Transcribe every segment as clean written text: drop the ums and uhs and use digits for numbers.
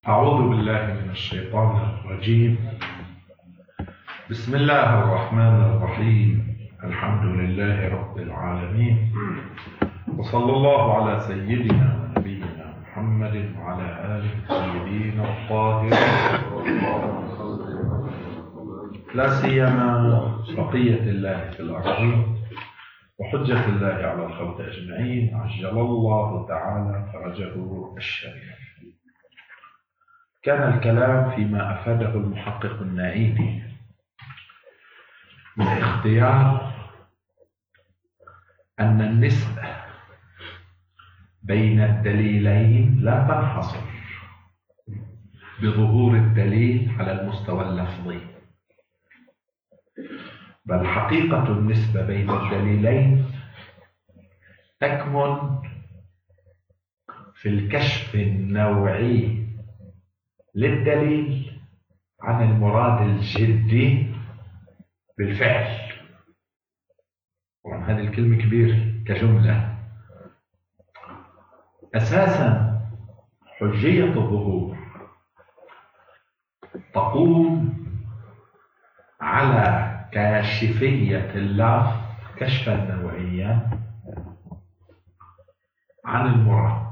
أعوذ بالله من الشيطان الرجيم. بسم الله الرحمن الرحيم. الحمد لله رب العالمين، وصلى الله على سيدنا ونبينا محمد وعلى آله الطيبين الطاهرين، لا سيما بقية الله في الأرض وحجة الله على الخلق أجمعين، عجل الله تعالى فرجه الشريف. كان الكلام فيما أفاده المحقق النائبي من اختيار أن النسبة بين الدليلين لا تنحصر بظهور الدليل على المستوى اللفظي، بل حقيقة النسبة بين الدليلين تكمن في الكشف النوعي للدليل عن المراد الجدي بالفعل. وعن هذه الكلمة كبيرة كجملة. أساسا حجية الظهور تقوم على كاشفية اللفظ كشفا نوعيا عن المراد.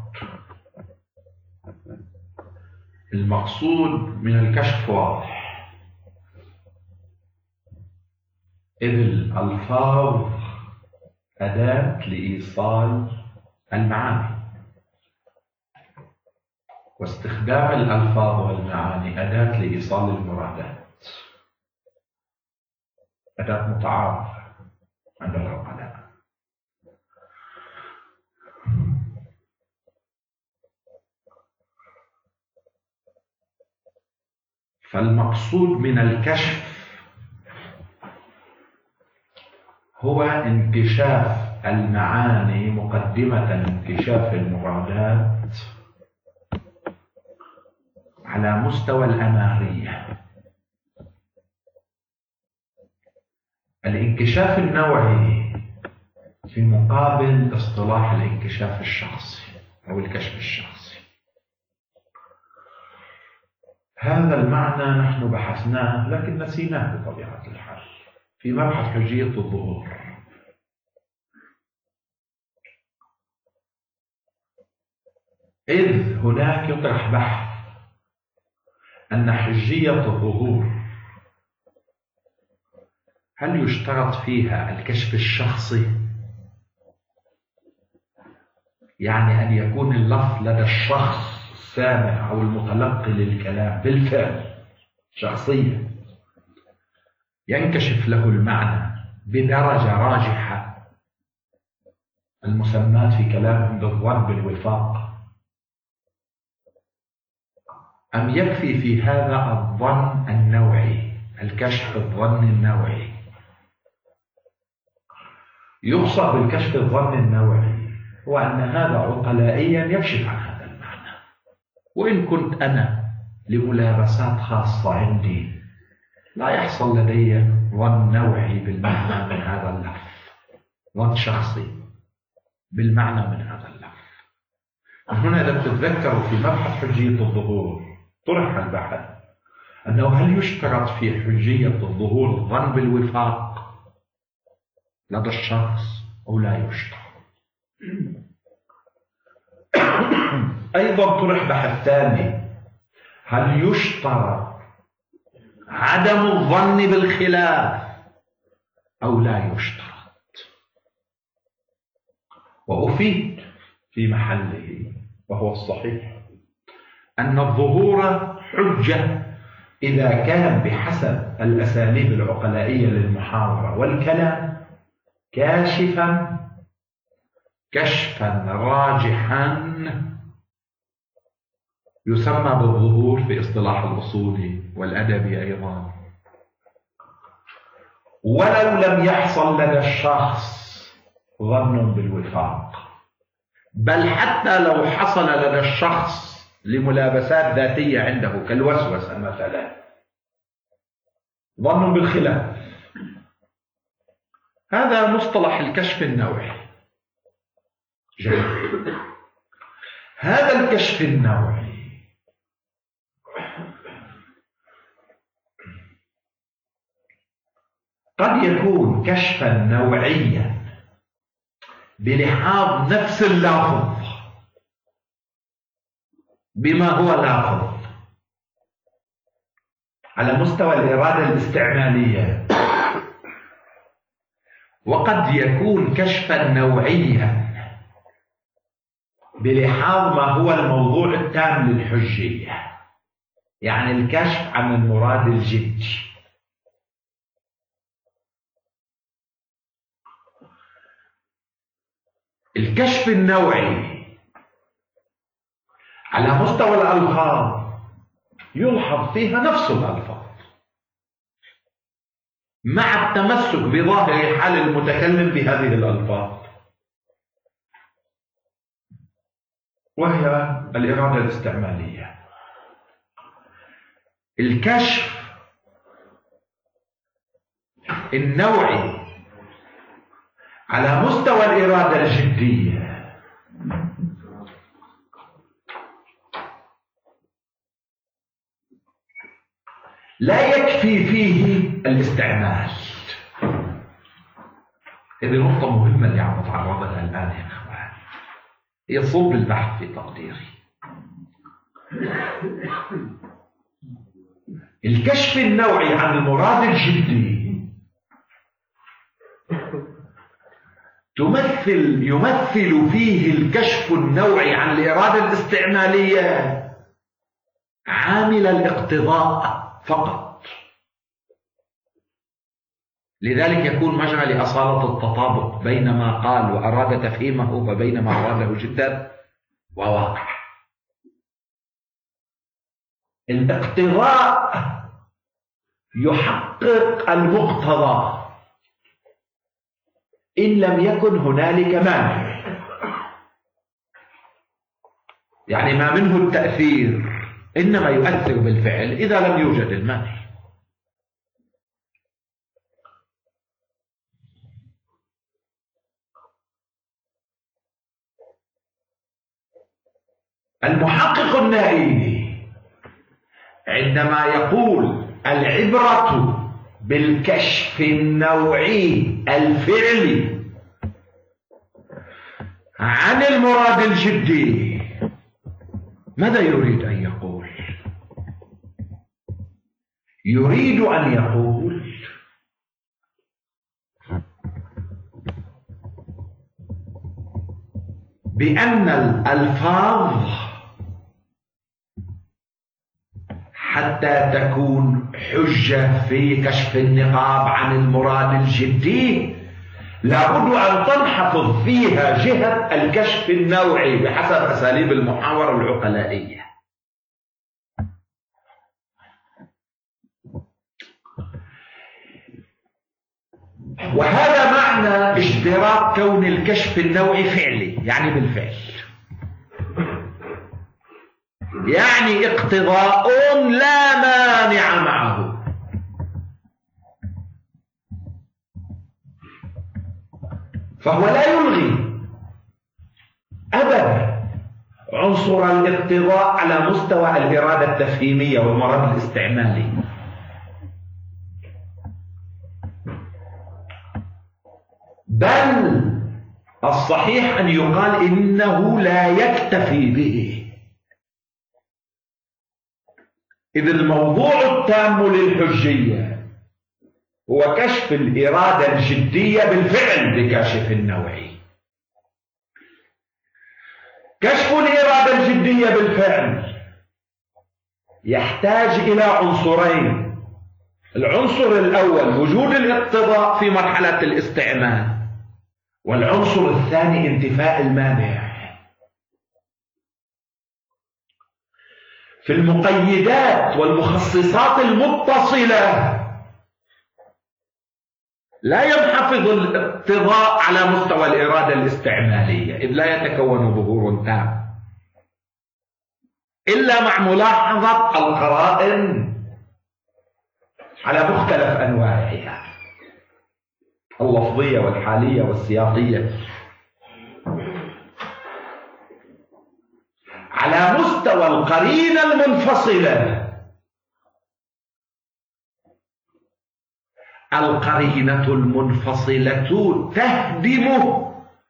المقصود من الكشف واضح، إذ الألفاظ أداة لإيصال المعاني، واستخدام الألفاظ والمعاني أداة لإيصال المرادات، أداة متعارفة عند العقلاء. فالمقصود من الكشف هو انكشاف المعاني مقدمة انكشاف المرادات على مستوى الأمارية. الانكشاف النوعي في مقابل اصطلاح الانكشاف الشخصي أو الكشف الشخصي. هذا المعنى نحن بحثناه لكن نسيناه بطبيعة الحال في مبحث حجية الظهور. إذ هناك يطرح بحث أن حجية الظهور هل يشترط فيها الكشف الشخصي؟ يعني أن يكون اللفظ لدى الشخص السامع أو المتلقي للكلام بالفعل شخصيا ينكشف له المعنى بدرجة راجحة المسمات في كلامهم بالظن بالوفاق، أم يكفي في هذا الظن النوعي، الكشف الظن النوعي؟ يقصد بالكشف الظن النوعي هو أن هذا عقلائيا يكشف عن هذا المعنى، وإن كنت أنا لملابسات خاصة عندي لا يحصل لدي ظن نوعي بالمعنى من هذا اللفظ، ظن شخصي بالمعنى من هذا اللفظ. هنا إذا تتذكروا في مبحث حجية الظهور طرح البحث أنه هل يشترط في حجية الظهور الظن بالوفاق لدى الشخص أو لا يشترط؟ أيضا طرح بحث ثاني، هل يشترط عدم الظن بالخلاف أو لا يشترط؟ وأفيد في محله وهو الصحيح أن الظهور حجة إذا كان بحسب الأساليب العقلائية للمحاورة والكلام كاشفا كشفا راجحا يسمى بالظهور في اصطلاح الأصولي والأدبي أيضا، ولو لم يحصل لدى الشخص ظن بالوفاق، بل حتى لو حصل لدى الشخص لملابسات ذاتية عنده كالوسوسة مثلا ظن بالخلاف. هذا مصطلح الكشف النوعي. جيد. هذا الكشف النوعي قد يكون كشفا نوعيا بلحاظ نفس اللافظ بما هو لافظ على مستوى الإرادة الاستعمالية، وقد يكون كشفا نوعيا بلحاظ ما هو الموضوع التام للحجية، يعني الكشف عن المراد الجدي. الكشف النوعي على مستوى الألفاظ يلحظ فيها نفس الألفاظ مع التمسك بظاهر حال المتكلم بهذه الألفاظ، وهي الإرادة الاستعمالية. الكشف النوعي على مستوى الإرادة الجدية لا يكفي فيه الاستعمال. هذه نقطة مهمة اللي عم نتعرض لها الآن يا إخوان، هي صلب البحث في تقديري. الكشف النوعي عن المراد الجدي يمثل فيه الكشف النوعي عن الإرادة الاستعمالية عامل الاقتضاء فقط، لذلك يكون مجرى لأصالة التطابق بين ما قال وأراد تفهيمه وبين ما أراده جدا وواقع. الاقتضاء يحقق المقتضى إن لم يكن هنالك مانع، يعني ما منه التأثير إنما يؤثر بالفعل إذا لم يوجد المانع. المحقق النائي عندما يقول العبرة بالكشف النوعي الفعلي عن المراد الجدي، ماذا يريد أن يقول؟ يريد أن يقول بأن الألفاظ حتى تكون حجة في كشف النقاب عن المراد الجدي لابد أن تنحفظ فيها جهة الكشف النوعي بحسب أساليب المحاورة العقلائية. وهذا معنى اشتراط كون الكشف النوعي فعلي، يعني بالفعل، يعني اقتضاء لا مانع معه. فهو لا يلغي أبدا عنصر الاقتضاء على مستوى الإرادة التفهيمية والمراد الاستعمالي، بل الصحيح أن يقال إنه لا يكتفي به، إذ الموضوع التام للحجية هو كشف الإرادة الجدية بالفعل بكاشف النوعي. كشف الإرادة الجدية بالفعل يحتاج إلى عنصرين: العنصر الأول وجود الاقتضاء في مرحلة الاستعمال، والعنصر الثاني انتفاء المانع. في المقيدات والمخصصات المتصلة لا ينحفظ الاقتضاء على مستوى الإرادة الاستعمالية، إذ لا يتكون ظهور تام إلا مع ملاحظة القرائن على مختلف أنواعها، اللفظية والحالية والسياقية. على مستوى القرينة المنفصلة القرينة المنفصلة تهدم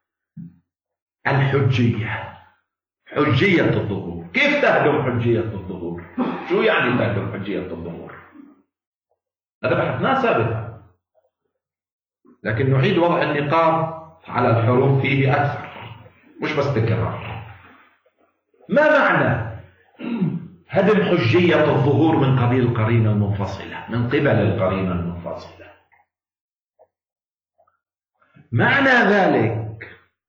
الحجية، حجية الظهور. كيف تهدم حجية الظهور؟ شو يعني تهدم حجية الظهور؟ هذا بحثناه سابقا، لكن نعيد وضع النقاط على الحروف فيه أكثر، مش بس تكرار. ما معنى هدم حجية الظهور من قبيل القرينة المنفصلة، من قبل القرينة المنفصلة؟ معنى ذلك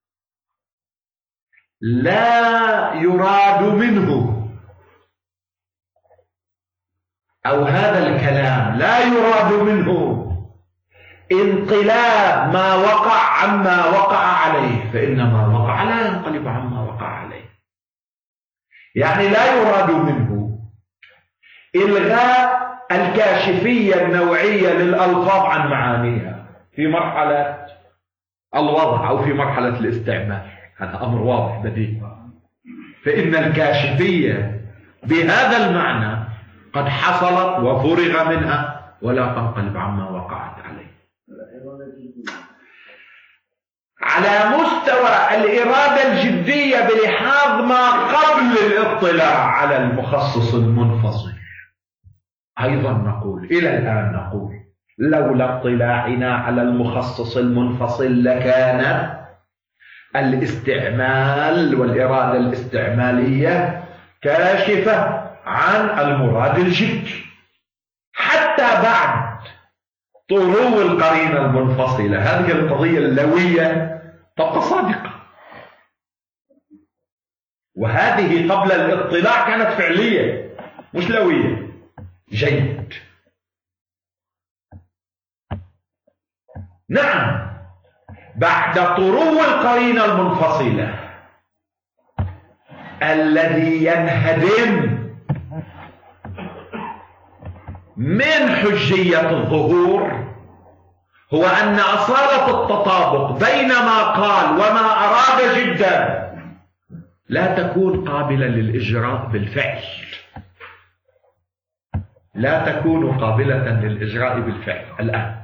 لا يراد منه، أو هذا الكلام لا يراد منه انقلاب ما وقع عما وقع عليه، فإن ما وقع لا ينقلب عما وقع عليه. يعني لا يراد منه إلغاء الكاشفية النوعية للألفاظ عن معانيها في مرحلة الوضع أو في مرحلة الاستعمال، هذا أمر واضح بديهي. فإن الكاشفية بهذا المعنى قد حصلت وفرغ منها ولا تنقلب عما وقعت عليه. على مستوى الإرادة الجدية بلحاظ ما قبل الاطلاع على المخصص المنفصل، أيضا نقول إلى الآن نقول لولا اطلاعنا على المخصص المنفصل لكان الاستعمال والإرادة الاستعمالية كاشفة عن المراد الجدي. حتى بعد طرو القرينة المنفصلة هذه القضية اللوية تبقى صادقة، وهذه قبل الاطلاع كانت فعلية مش لوية. جيد. نعم، بعد طرو القرينة المنفصلة الذي ينهدم من حجية الظهور هو أن أصالة التطابق بين ما قال وما أراد جدا لا تكون قابلة للإجراء بالفعل، لا تكون قابلة للإجراء بالفعل الآن،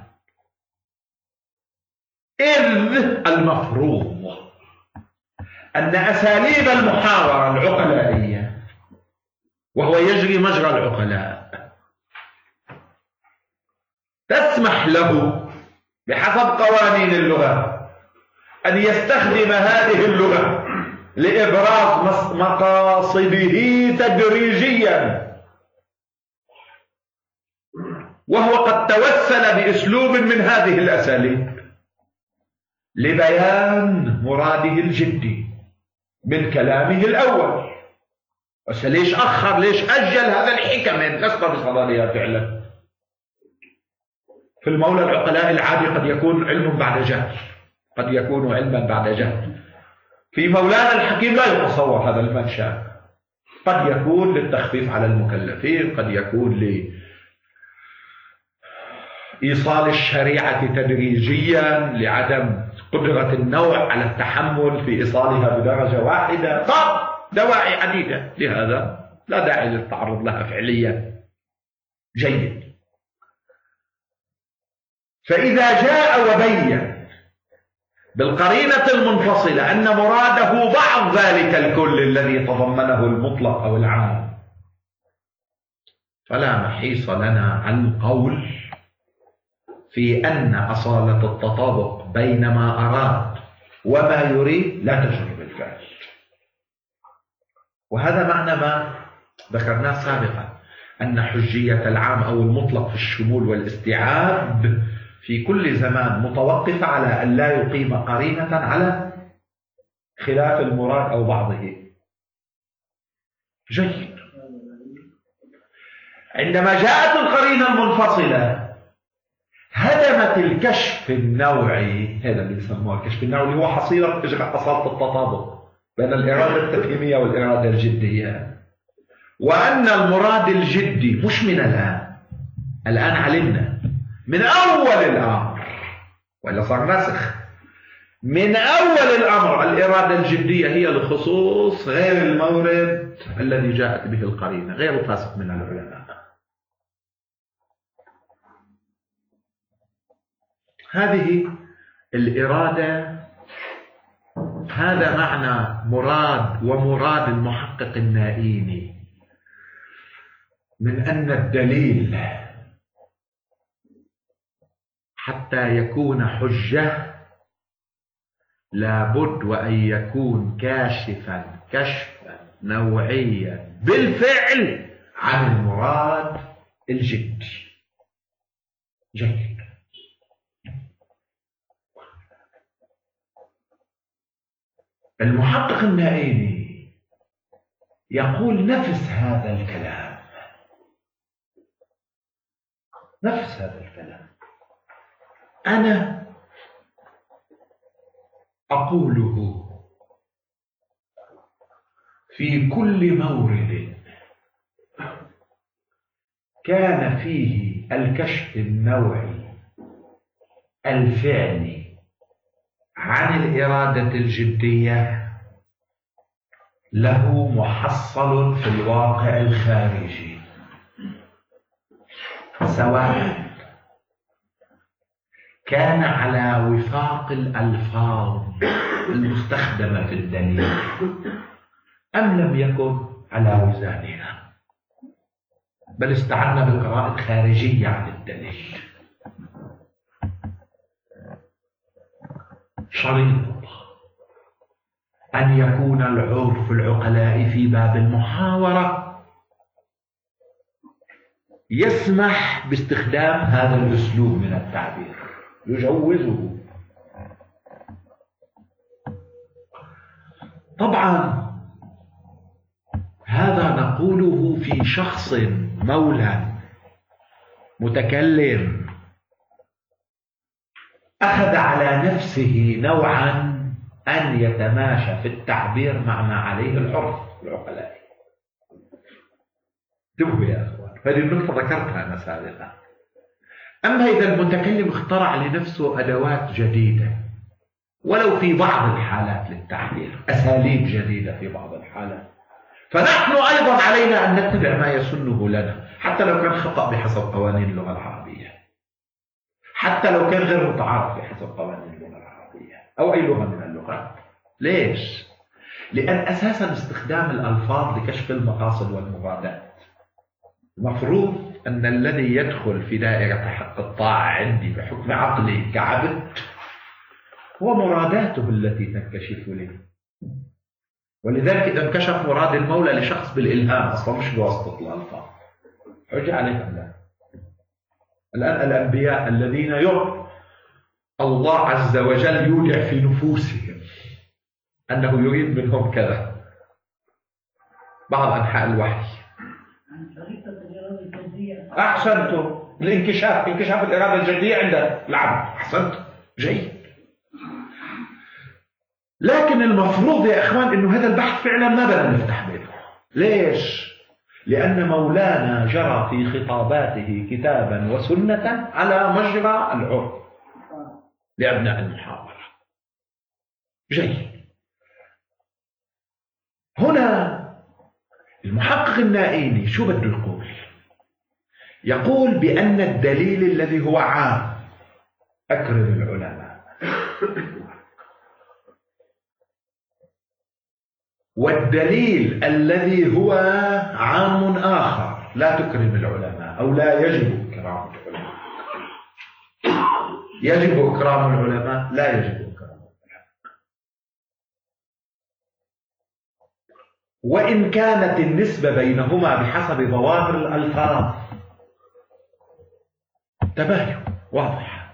إذ المفروض أن أساليب المحاورة العقلائية، وهو يجري مجرى العقلاء، تسمح له بحسب قوانين اللغة أن يستخدم هذه اللغة لإبراز مقاصده تدريجيا، وهو قد توسل بأسلوب من هذه الأساليب لبيان مراده الجدي من كلامه الأول. بس ليش أخر، ليش أجل هذا الحكم؟ لست بصددها فعلا. في المولى العقلاء العادي قد يكون علم بعد جهل، قد يكون علما بعد جهل. في مولانا الحكيم لا يتصور هذا المنشأ، قد يكون للتخفيف على المكلفين، قد يكون لإيصال الشريعة تدريجيا لعدم قدرة النوع على التحمل في إيصالها بدرجة واحدة. طب دواعي عديدة لهذا لا داعي للتعرض لها فعليا. جيد. فإذا جاء وبين بالقرينة المنفصلة أن مراده بعض ذلك الكل الذي تضمنه المطلق أو العام، فلا محيص لنا عن القول في أن أصالة التطابق بين ما أراد وما يريد لا تجري بالفعل. وهذا معنى ما ذكرناه سابقا، أن حجية العام أو المطلق في الشمول والاستيعاب في كل زمان متوقفة على أن لا يقيم قرينة على خلاف المراد أو بعضه. جيد. عندما جاءت القرينة المنفصلة هدمت الكشف النوعي، هذا اللي يسموه الكشف النوعي، اللي هو حصيلة إجراء أصالة التطابق بين الإرادة التفهيمية والإرادة الجدية، وأن المراد الجدي مش من الآن علمنا من أول الأمر، وإلا صار نسخ من أول الأمر الإرادة الجدية هي لخصوص غير المورد الذي جاءت به القرينة، غير الفاسق من العلماء. هذه الإرادة، هذا معنى مراد المحقق النائيني من أن الدليل حتى يكون حجة لابد وأن يكون كاشفا كشفا نوعيا بالفعل عن المراد الجدي. جيد. المحقق النائيني يقول نفس هذا الكلام، نفس هذا الكلام أنا أقوله في كل مورد كان فيه الكشف النوعي الفعلي عن الإرادة الجدية له محصل في الواقع الخارجي، سواء كان على وفاق الألفاظ المستخدمة في الدليل أم لم يكن على وزانها، بل استعنا بقراءة خارجية عن الدليل. شريط أن يكون العرف العقلاء في باب المحاورة يسمح باستخدام هذا الأسلوب من التعبير، يجوزه. طبعا هذا نقوله في شخص مولى متكلم أخذ على نفسه نوعا أن يتماشى في التعبير مع ما عليه العرف العقلائي. انتبهوا يا أخوان، هذه النقطة ذكرتها أنا سابقا. أما إذا المتكلم اخترع لنفسه أدوات جديدة ولو في بعض الحالات للتعبير، أساليب جديدة في بعض الحالات، فنحن أيضا علينا أن نتبع ما يسنه لنا حتى لو كان خطأ بحسب قوانين اللغة العربية، حتى لو كان غير متعارف بحسب قوانين اللغة العربية أو أي لغة من اللغات. ليش؟ لأن أساسا استخدام الألفاظ لكشف المقاصد والمرادات، المفروض أن الذي يدخل في دائرة حق الطاعة عندي بحكم عقلي كعبد هو مراداته التي تنكشف له. ولذلك إذا انكشف مراد المولى لشخص بالإلهام أصلا مش بواسطة الألفاظ، حجة عليهم. لا، الآن الأنبياء الذين الله عز وجل يودع في نفوسهم أنه يريد منهم كذا، بعض أنحاء الوحي. أحسنتم، الانكشاف، انكشاف الإرادة الجدية عند العبد. أحسنتم، جيد. لكن المفروض يا إخوان إنه هذا البحث فعلا ما بدنا نفتح به. ليش؟ لأن مولانا جرى في خطاباته كتابا وسنة على مجرى العرف لأبناء المحاورة. جيد. هنا المحقق النائيني شو بده يقول؟ يقول بأن الدليل الذي هو عام، أكرم العلماء، والدليل الذي هو عام آخر لا تكرم العلماء أو لا يجب إكرام العلماء. يجب إكرام العلماء، لا يجب إكرام العلماء. وإن كانت النسبة بينهما بحسب ظواهر الألفاظ تباين واضح،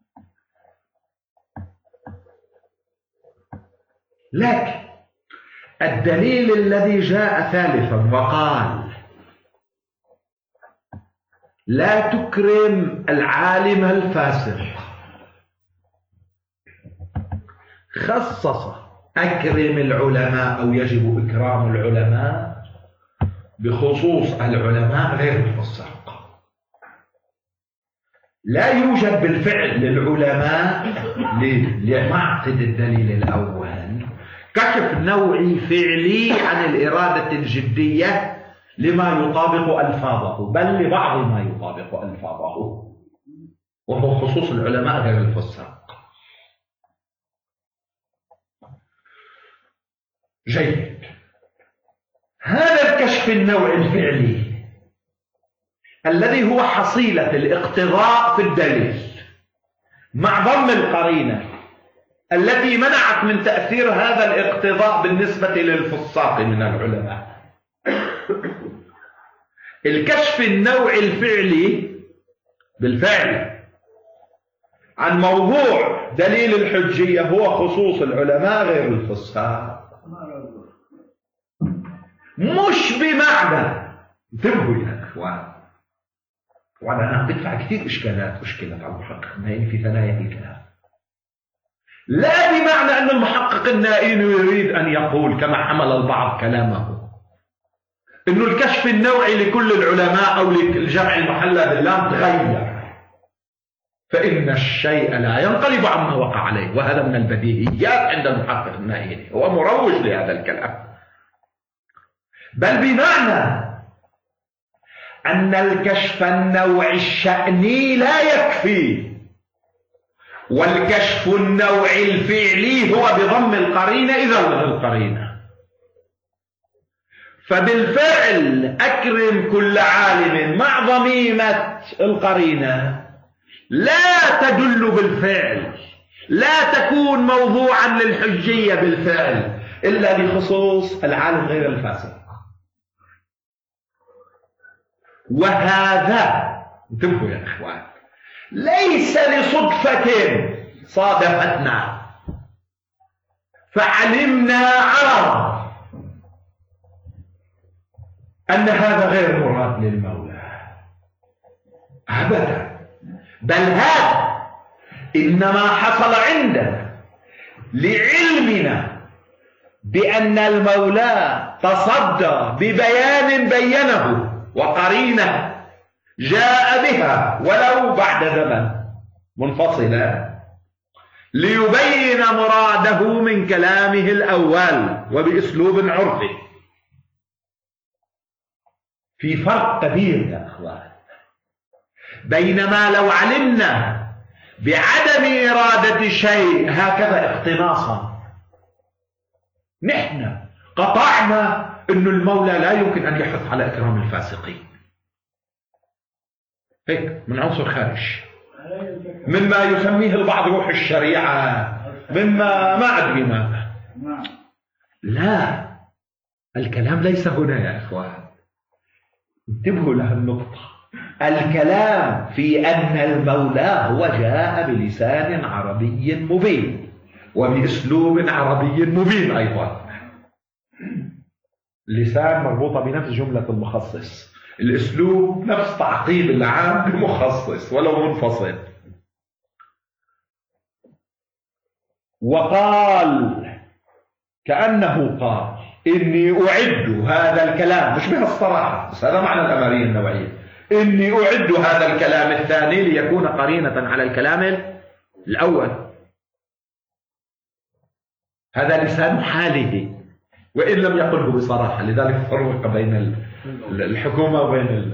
لكن الدليل الذي جاء ثالثا وقال لا تكرم العالم الفاسق، خصص أكرم العلماء أو يجب إكرام العلماء بخصوص العلماء غير الفساق. لا يوجد بالفعل للعلماء لمعقد الدليل الأول كشف نوعي فعلي عن الإرادة الجدية لما يطابق ألفاظه، بل لبعض ما يطابق ألفاظه. وهو خصوص العلماء غير الفساق. جيد. هذا الكشف النوعي الفعلي الذي هو حصيلة الاقتضاء في الدليل مع ضم القرينة التي منعت من تأثير هذا الاقتضاء بالنسبة للفساق من العلماء. الكشف النوعي الفعلي بالفعل عن موضوع دليل الحجية هو خصوص العلماء غير الفساق، مش بمعنى، انتبهوا يا اخوان، وانا بدفع كثير اشكالات على المحقق النائيني في ثنايا الكلام، لا بمعنى ان المحقق النائيني يريد ان يقول كما حمل البعض كلامه انه الكشف النوعي لكل العلماء او للجمع المحلى باللام تغير، فإن الشيء لا ينقلب عما وقع عليه، وهذا من البديهيات عند المحقق النائيني، هو مروج لهذا الكلام. بل بمعنى أن الكشف النوعي الشأني لا يكفي، والكشف النوعي الفعلي هو بضم القرينة إذا من القرينة. فبالفعل أكرم كل عالم مع ضميمة القرينة لا تدل بالفعل، لا تكون موضوعا للحجية بالفعل إلا لخصوص العالم غير الفاسق. وهذا انتبهوا يا إخوان ليس لصدفة صادفتنا فعلمنا عرض أن هذا غير مراد للمولى أبدا، بل هذا إنما حصل عندنا لعلمنا بأن المولى تصدى ببيان بينه وقرينة جاء بها ولو بعد زمن منفصلة ليبين مراده من كلامه الأول وبأسلوب عرفي. في فرق كبير يا أخوان، بينما لو علمنا بعدم إرادة شيء هكذا اقتناصا نحن قطعنا أن المولى لا يمكن أن يحث على إكرام الفاسقين، هيك من عنصر خارج مما يسميه البعض روح الشريعة، مما ما أدري ماذا. لا، الكلام ليس هنا يا إخوان، انتبهوا لها النقطة. الكلام في أن المولى هو جاء بلسان عربي مبين وبأسلوب عربي مبين أيضا. اللسان مربوطة بنفس جملة المخصص، الأسلوب نفس تعقيب العام بمخصص ولو منفصل. وقال كأنه قال إني أعد هذا الكلام، مش بهالصراحة بس هذا معنى الأمرية النوعية، إني أعد هذا الكلام الثاني ليكون قرينة على الكلام الأول. هذا لسان حاله وإن لم يقله بصراحة، لذلك فرق بين الحكومة وبين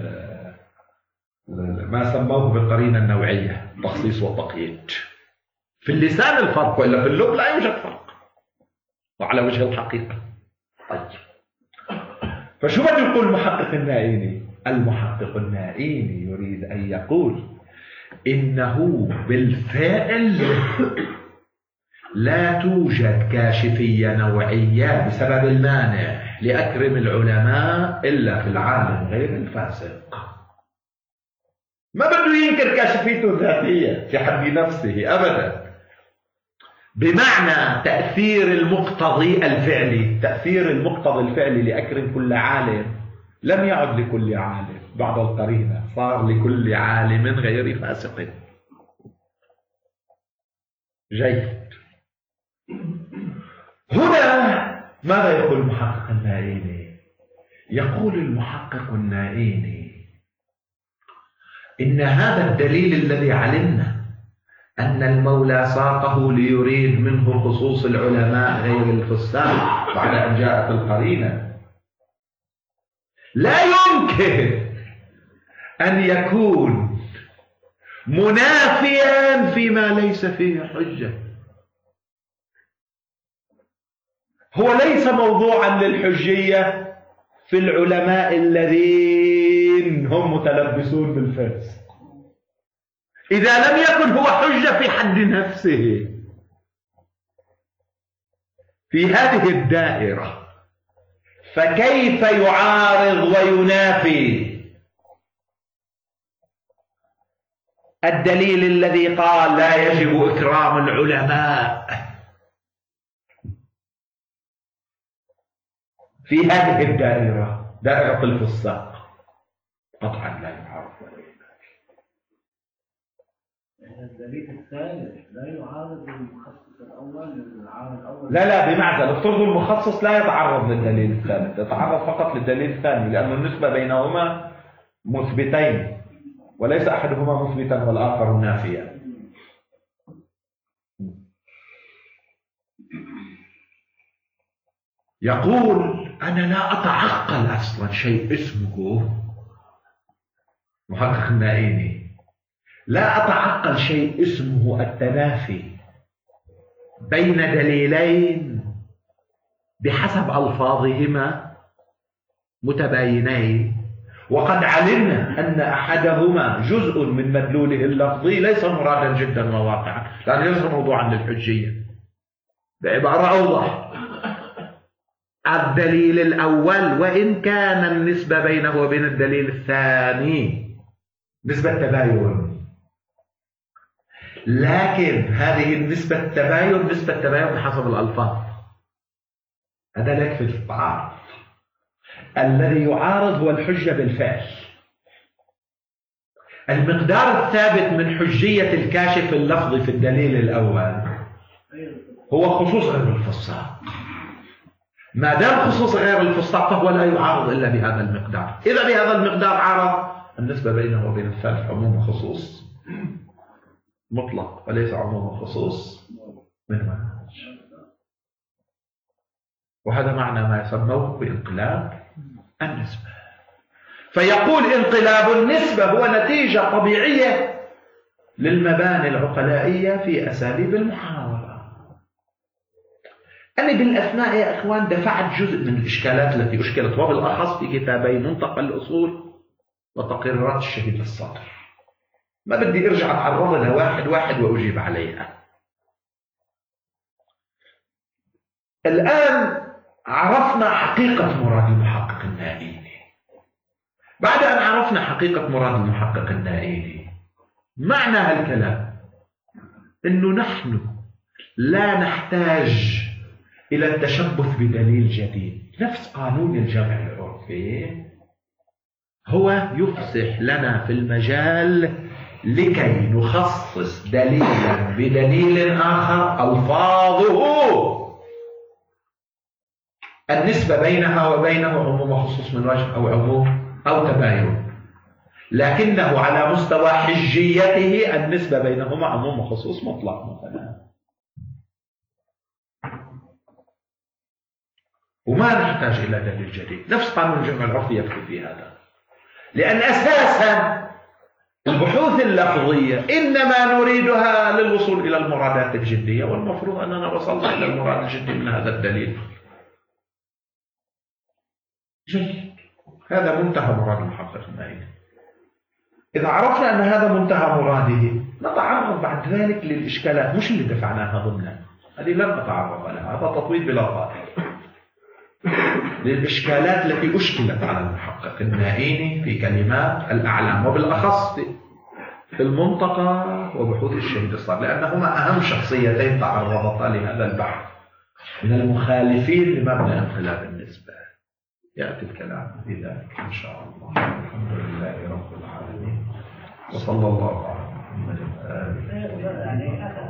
ما سموه بالقرينة النوعية، تخصيص وتقييد. في اللسان الفرق، وإلا في اللب لا يوجد فرق وعلى وجه الحقيقة. طيب، فشو بده يقول المحقق النائيني؟ المحقق النائيني يريد أن يقول إنه بالفعل لا توجد كاشفية نوعية بسبب المانع لأكرم العلماء إلا في العالم غير الفاسق. ما بده ينكر كاشفيته الذاتية في حد نفسه أبدا، بمعنى تأثير المقتضي الفعلي. تأثير المقتضي الفعلي لأكرم كل عالم لم يعد لكل عالم بعد القرينة، صار لكل عالم غير فاسق. جيد. هنا ماذا يقول المحقق النائيني؟ يقول المحقق النائيني إن هذا الدليل الذي علمنا أن المولى ساقه ليريد منه خصوص العلماء غير الفساق بعد أن جاءت القرينة، لا يمكن أن يكون منافيا فيما ليس فيه حجة. هو ليس موضوعا للحجية في العلماء الذين هم متلبسون بالفسق. إذا لم يكن هو حجة في حد نفسه في هذه الدائرة، فكيف يعارض وينافي الدليل الذي قال لا يجب إكرام العلماء في هذه الدائرة، دائرة الفساق؟ قطعا لا يعارض ولا ينافي. الدليل الثالث لا يعارض المخصص الأول للعام الأول. لا بمعزل، افترضوا المخصص لا يتعرض للدليل الثالث، يتعرض فقط للدليل الثاني، لأن النسبة بينهما مثبتين وليس أحدهما مثبتا والآخر نافيا. يقول أنا لا أتعقل أصلا شيء اسمه محقق النائيني، لا أتعقل شيء اسمه التنافي بين دليلين بحسب ألفاظهما متباينين، وقد علمنا أن أحدهما جزء من مدلوله اللفظي ليس مرادا جدا وواقعا، لأنه ليس موضوعا للحجية. بعبارة أوضح، الدليل الأول وإن كان النسبة بينه وبين الدليل الثاني نسبة تباين، لكن هذه النسبة التباين نسبة تباين بحسب الألفاظ. هذا لا يكفي التعارض. الذي يعارض هو الحجة بالفعل. المقدار الثابت من حجية الكاشف اللفظي في الدليل الأول هو خصوص غير الفساق. ما دام خصوص غير الفساق فهو لا يعارض إلا بهذا المقدار. إذا بهذا المقدار عارض، النسبة بينه وبين الثالث عموم وخصوص مطلق وليس عموم وخصوص منهج. وهذا معنى ما يسموه بانقلاب النسبة. فيقول انقلاب النسبة هو نتيجة طبيعية للمباني العقلائية في أساليب المحاورة. أنا بالأثناء يا إخوان دفعت جزء من الإشكالات التي أشكلت، وبالأخص في كتابي منطقة الأصول وتقريرات الشهيد الصادر. ما بدي أرجع أتعرض لها واحد واحد وأجيب عليها. الآن عرفنا حقيقة مراد المحقق النائيني. بعد أن عرفنا حقيقة مراد المحقق النائيني، معنى هالكلام إنه نحن لا نحتاج إلى التشبث بدليل جديد. نفس قانون الجمع العرفي هو يفسح لنا في المجال لكي نخصص دليلا بدليل آخر ألفاظه النسبة بينها وبينه عموم وخصوص من وجه أو عموم أو تباين، لكنه على مستوى حجيته النسبة بينهما عموم وخصوص مطلق مثلا. وما نحتاج إلى دليل جديد. نفس قانون الجمع العرفي يكفي في هذا، لأن أساسا البحوث اللفظية إنما نريدها للوصول إلى المرادات الجدية، والمفروض أننا وصلنا إلى المراد الجدي من هذا الدليل. جيد، هذا منتهى مراد المحقق النائيني. إذا عرفنا أن هذا منتهى مراده نتعرض بعد ذلك للإشكالات، مش اللي دفعناها ضمنا، هذه لن نتعرض لها، هذا تطويل بلا طائل، للإشكالات التي أشكلت على المحقق النائيني في كلمات الأعلام، وبالأخص في المنطقة وبحوث الشهيد الصادر، لأنهما أهم شخصيتين تعرضتا لهذا البحث من المخالفين لمبنى انقلاب النسبة. يأتي الكلام في ذلك إن شاء الله. الحمد لله رب العالمين، وصلى الله على محمد وآله.